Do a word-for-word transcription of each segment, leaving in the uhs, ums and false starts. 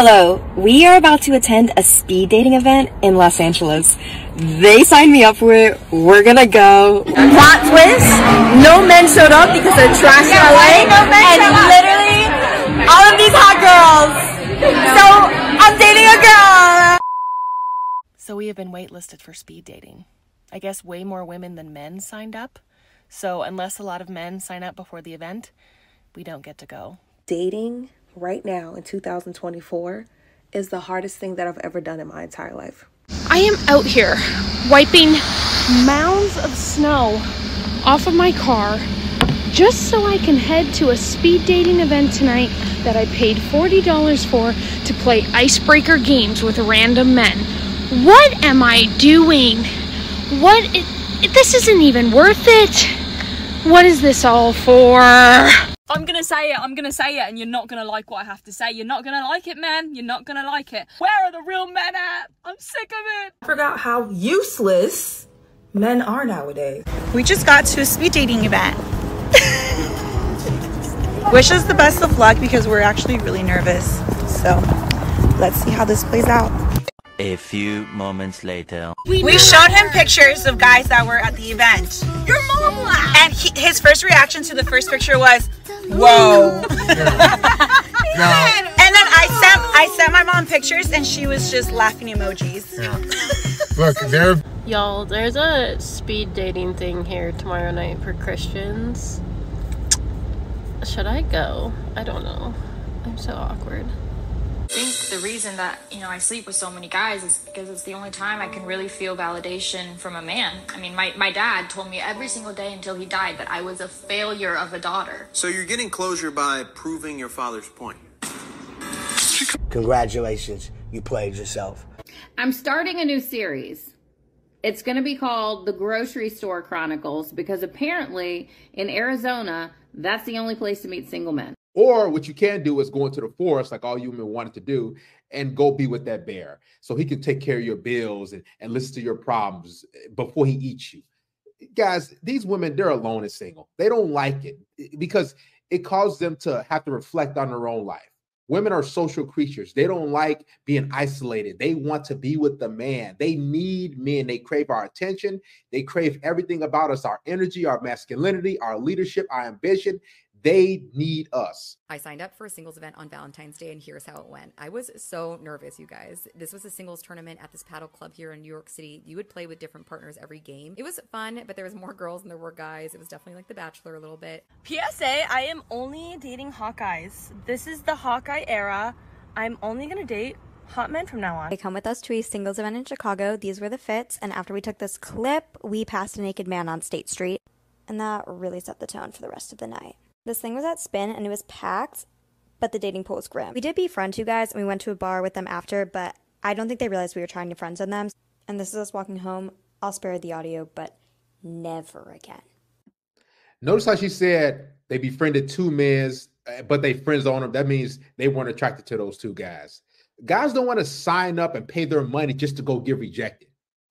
Hello, we are about to attend a speed dating event in Los Angeles. They signed me up for it. We're gonna go. Plot twist, no men showed up because they're trash in L A, no men and showed up. literally all of these hot girls. So I'm dating a girl. So we have been waitlisted for speed dating. I guess way more women than men signed up. So unless a lot of men sign up before the event, we don't get to go. Dating right now in two thousand twenty-four is the hardest thing that I've ever done in my entire life. I am out here wiping mounds of snow off of my car just so I can head to a speed dating event tonight that I paid forty dollars for to play icebreaker games with random men. What am I doing? What? It, it, this isn't even worth it. What is this all for? I'm gonna say it, I'm gonna say it, and you're not gonna like what I have to say. You're not gonna like it, man. You're not gonna like it. Where are the real men at? I'm sick of it. I forgot how useless men are nowadays. We just got to a speed dating event. Wish us the best of luck because we're actually really nervous. So let's see how this plays out. A few moments later. We, we showed him pictures of guys that were at the event. Your mom laughed. And he, his first reaction to the first picture was, whoa. No. And then I sent I sent my mom pictures and she was just laughing emojis. Yeah. Look, they're... Y'all, there's a speed dating thing here tomorrow night for Christians. Should I go? I don't know. I'm so awkward. I think the reason that, you know, I sleep with so many guys is because it's the only time I can really feel validation from a man. I mean, my, my dad told me every single day until he died that I was a failure of a daughter. So you're getting closure by proving your father's point. Congratulations, you played yourself. I'm starting a new series. It's going to be called The Grocery Store Chronicles because apparently in Arizona, that's the only place to meet single men. Or what you can do is go into the forest like all you men wanted to do and go be with that bear so he can take care of your bills and, and listen to your problems before he eats you. Guys, these women, they're alone and single. They don't like it because it causes them to have to reflect on their own life. Women are social creatures. They don't like being isolated. They want to be with the man. They need men. They crave our attention. They crave everything about us, our energy, our masculinity, our leadership, our ambition. They need us. I signed up for a singles event on Valentine's Day, and here's how it went. I was so nervous, you guys. This was a singles tournament at this paddle club here in New York City. You would play with different partners every game. It was fun, but there was more girls than there were guys. It was definitely like The Bachelor a little bit. P S A, I am only dating hot guys. This is the Hawkeye era. I'm only gonna date hot men from now on. They come with us to a singles event in Chicago. These were the fits, and after we took this clip, we passed a naked man on State Street, and that really set the tone for the rest of the night. This thing was at Spin, and it was packed, but the dating pool was grim. We did befriend two guys, and we went to a bar with them after, but I don't think they realized we were trying to friend zone them. And this is us walking home. I'll spare the audio, but never again. Notice how she said they befriended two men, but they friend zoned them. That means they weren't attracted to those two guys. Guys don't want to sign up and pay their money just to go get rejected.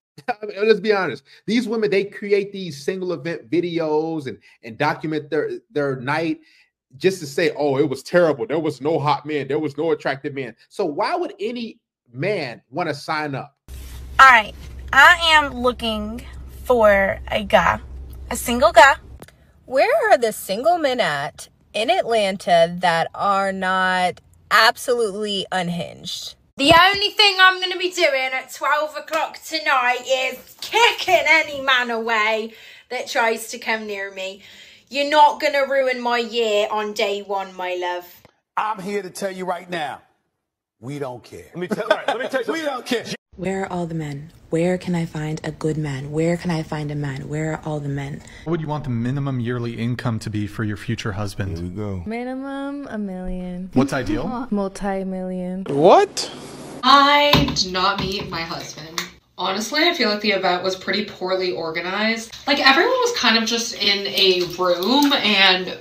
I mean, let's be honest. These women, they create these single event videos and, and document their, their night just to say, oh, it was terrible. There was no hot men. There was no attractive men. So why would any man want to sign up? All right. I am looking for a guy, a single guy. Where are the single men at in Atlanta that are not absolutely unhinged? The only thing I'm going to be doing at twelve o'clock tonight is kicking any man away that tries to come near me. You're not going to ruin my year on day one, my love. I'm here to tell you right now, we don't care. Let me tell, right, let me tell you, we don't care. Where are all the men? Where can I find a good man? Where can I find a man? Where are all the men? What would you want the minimum yearly income to be for your future husband? Here we go. Minimum a million. What's ideal? Multi-million. What? I did not meet my husband. Honestly, I feel like the event was pretty poorly organized. Like, everyone was kind of just in a room and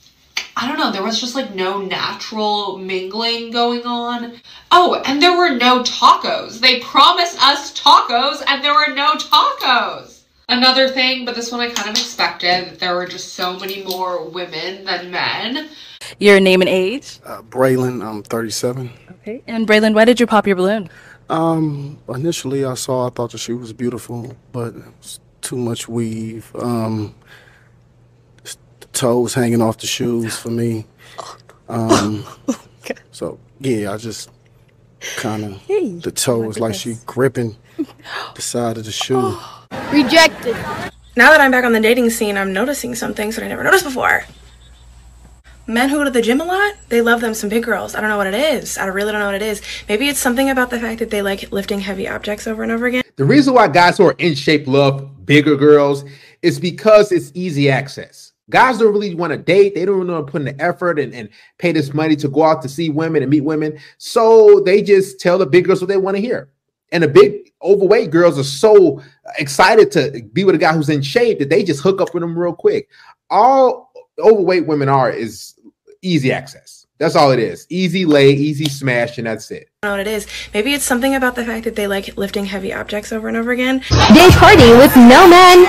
I don't know, there was just like no natural mingling going on. Oh, and there were no tacos. They promised us tacos and there were no tacos. Another thing, but this one I kind of expected, that there were just so many more women than men. Your name and age? Uh, Braylon, I'm thirty-seven. Okay. And Braylon, why did you pop your balloon? Um, initially I saw, I thought the shoe was beautiful, but it was too much weave. Um, the toes hanging off the shoes for me. Um, okay. So yeah, I just kind of, hey, the toe was like she gripping the side of the shoe. Rejected. Now that I'm back on the dating scene, I'm noticing some things that I never noticed before. Men who go to the gym a lot, they love them some big girls. I don't know what it is. I really don't know what it is. Maybe it's something about the fact that they like lifting heavy objects over and over again. The reason why guys who are in shape love bigger girls is because it's easy access. Guys don't really want to date. They don't really want to put in the effort and, and pay this money to go out to see women and meet women. So they just tell the big girls what they want to hear. And the big overweight girls are so excited to be with a guy who's in shape that they just hook up with them real quick. All overweight women are is easy access. That's all it is. Easy lay, easy smash, and that's it. I don't know what it is. Maybe it's something about the fact that they like lifting heavy objects over and over again. Day party with no men.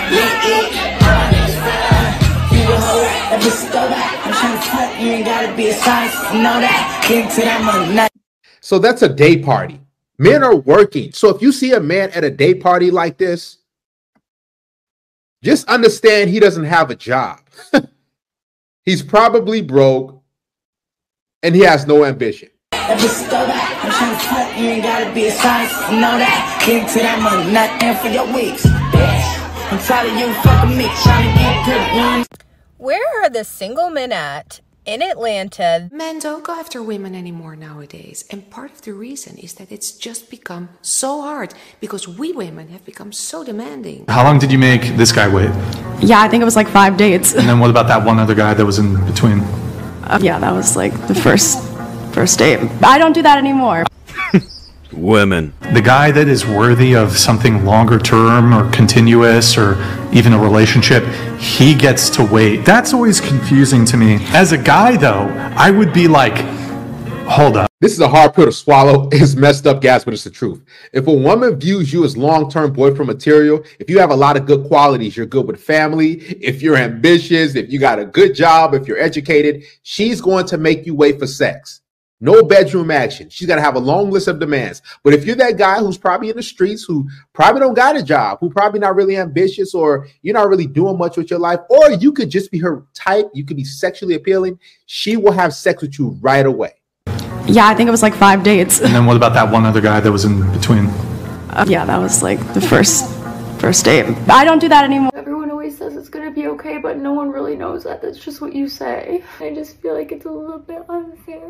So that's a day party. Men are working. So if you see a man at a day party like this, just understand he doesn't have a job. He's probably broke and he has no ambition. Where are the single men at in Atlanta? Men don't go after women anymore nowadays. And part of the reason is that it's just become so hard because we women have become so demanding. How long did you make this guy wait? Yeah, I think it was like five dates. And then what about that one other guy that was in between? Uh, yeah, that was like the first first date. I don't do that anymore. Women. The guy that is worthy of something longer term or continuous or even a relationship, he gets to wait. That's always confusing to me. As a guy, though, I would be like, hold up. This is a hard pill to swallow. It's messed up, guys, but it's the truth. If a woman views you as long-term boyfriend material, if you have a lot of good qualities, you're good with family, if you're ambitious, if you got a good job, if you're educated, she's going to make you wait for sex. No bedroom action. She's got to have a long list of demands. But if you're that guy who's probably in the streets, who probably don't got a job, who probably not really ambitious, or you're not really doing much with your life, or you could just be her type, you could be sexually appealing, she will have sex with you right away. Yeah, I think it was like five dates. And then what about that one other guy that was in between? Uh, yeah, that was like the first first date. I don't do that anymore. Everyone always says it's gonna be okay, but no one really knows that. That's just what you say. I just feel like it's a little bit unfair.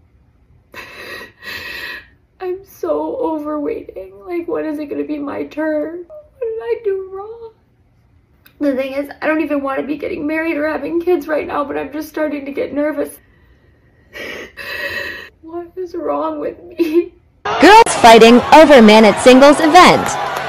I'm so over waiting. Like, when is it gonna be my turn? What did I do wrong? The thing is, I don't even want to be getting married or having kids right now, but I'm just starting to get nervous. What is wrong with me? Girls fighting over man at singles event.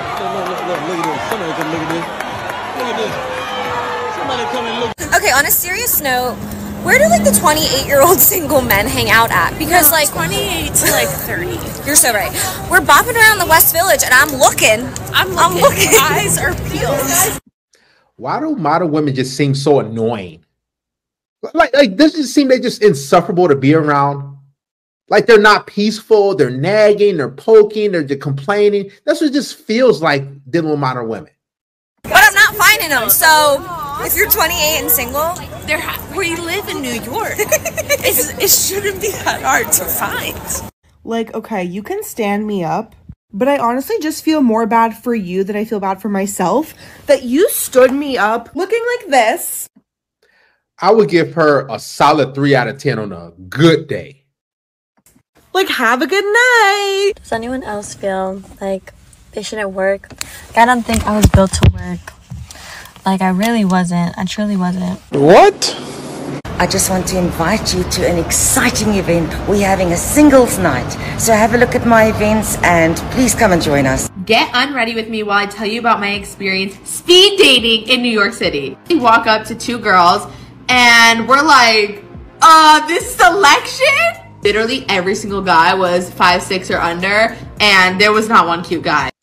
Okay, on a serious note, where do like the twenty-eight year old single men hang out at? Because no, like twenty-eight to like thirty. You're so right. We're bopping around the West Village and I'm looking. I'm looking. I'm looking. Eyes are peeled. Why do model women just seem so annoying? Like, like this just seem they just insufferable to be around. Like they're not peaceful, they're nagging, they're poking, they're just complaining. That's what it just feels like dealing with modern women. But I'm not finding them, so if you're twenty-eight and single, They're we live in New York. it's, it shouldn't be that hard to find. Like, okay, you can stand me up, but I honestly just feel more bad for you than I feel bad for myself that you stood me up looking like this. I would give her a solid three out of ten on a good day. Like, have a good night. Does anyone else feel like they shouldn't work? I don't think I was built to work. Like, I really wasn't. I truly wasn't. What? I just want to invite you to an exciting event. We're having a singles night. So have a look at my events and please come and join us. Get unready with me while I tell you about my experience speed dating in New York City. We walk up to two girls and we're like, uh, this selection? Literally every single guy was five, six or under, and there was not one cute guy.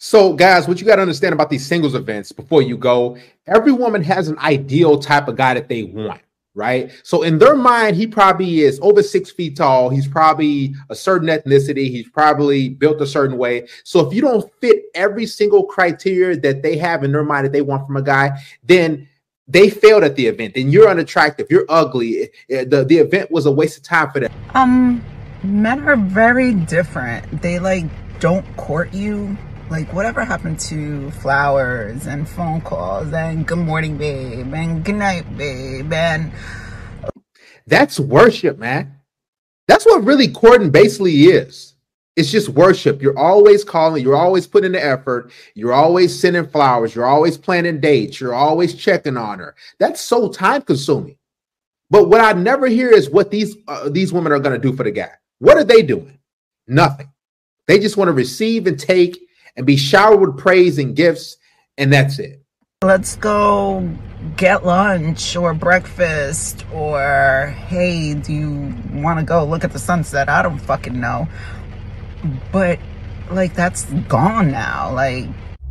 So, guys, what you got to understand about these singles events before you go, every woman has an ideal type of guy that they want, right? So in their mind, he probably is over six feet tall. He's probably a certain ethnicity. He's probably built a certain way. So if you don't fit every single criteria that they have in their mind that they want from a guy, then they failed at the event. Then you're unattractive. You're ugly. The, the event was a waste of time for them. Um, men are very different. They like don't court you. Like, whatever happened to flowers and phone calls and good morning, babe, and good night, babe, and... That's worship, man. That's what really courting basically is. It's just worship. You're always calling. You're always putting the effort. You're always sending flowers. You're always planning dates. You're always checking on her. That's so time-consuming. But what I never hear is what these, uh, these women are going to do for the guy. What are they doing? Nothing. They just want to receive and take and be showered with praise and gifts, and that's it. Let's go get lunch or breakfast, or hey, do you want to go look at the sunset? I don't fucking know. But like, that's gone now. Like,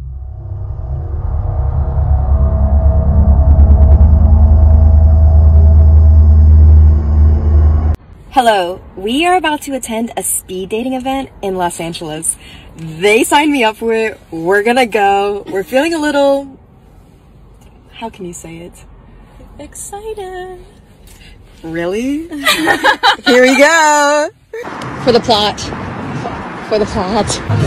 hello, we are about to attend a speed dating event in Los Angeles. They signed me up for it. We're gonna go. We're feeling a little, how can you say it? Excited. Really? Here we go. For the plot. For the plot.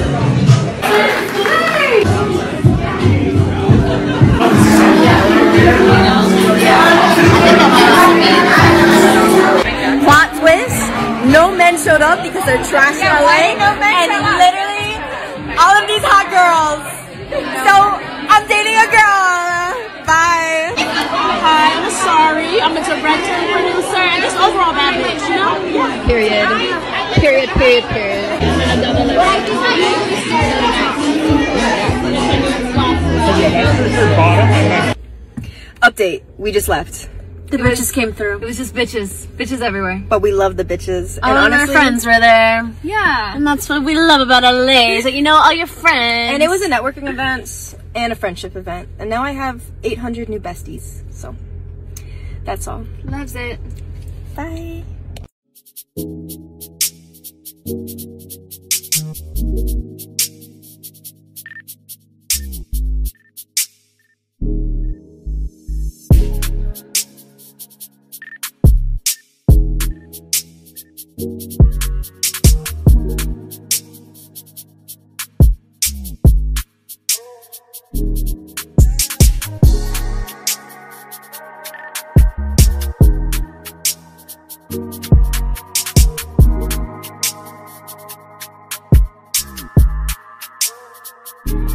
Plot twist, no men showed up because they're trash in L A, no men and literally all of these hot girls. So I'm dating a girl. Bye. Hi, I'm sorry. I'm a director and producer and just overall bad bitch, you know? Yeah. Period. Period, period, period. Update, we just left. The bitches came through. It was just bitches. Bitches everywhere. But we love the bitches. All and of honestly, our friends were there. Yeah. And that's what we love about L A, is that you know all your friends. And it was a networking event and a friendship event. And now I have eight hundred new besties. So, that's all. Loves it. Bye. You